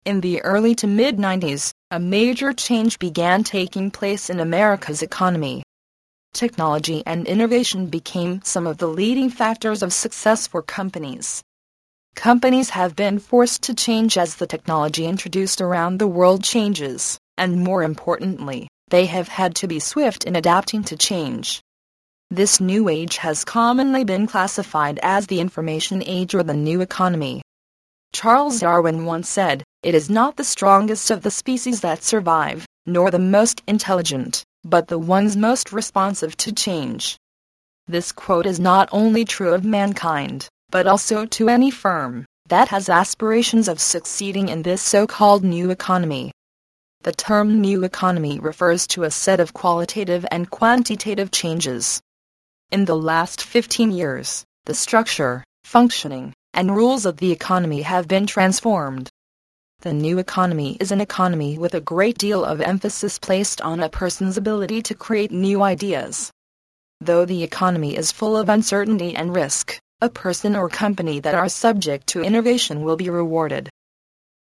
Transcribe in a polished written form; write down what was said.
In the early to mid-90s, a major change began taking place in America's economy. Technology and innovation became some of the leading factors of success for companies. Companies have been forced to change as the technology introduced around the world changes, and more importantly, they have had to be swift in adapting to change. This new age has commonly been classified as the information age or the new economy. Charles Darwin once said, "It is not the strongest of the species that survive, nor the most intelligent, but the ones most responsive to change." This quote is not only true of mankind, but also to any firm that has aspirations of succeeding in this so-called new economy. The term new economy refers to a set of qualitative and quantitative changes. In the last 15 years, the structure, functioning, and rules of the economy have been transformed. The new economy is an economy with a great deal of emphasis placed on a person's ability to create new ideas. Though the economy is full of uncertainty and risk, a person or company that are subject to innovation will be rewarded.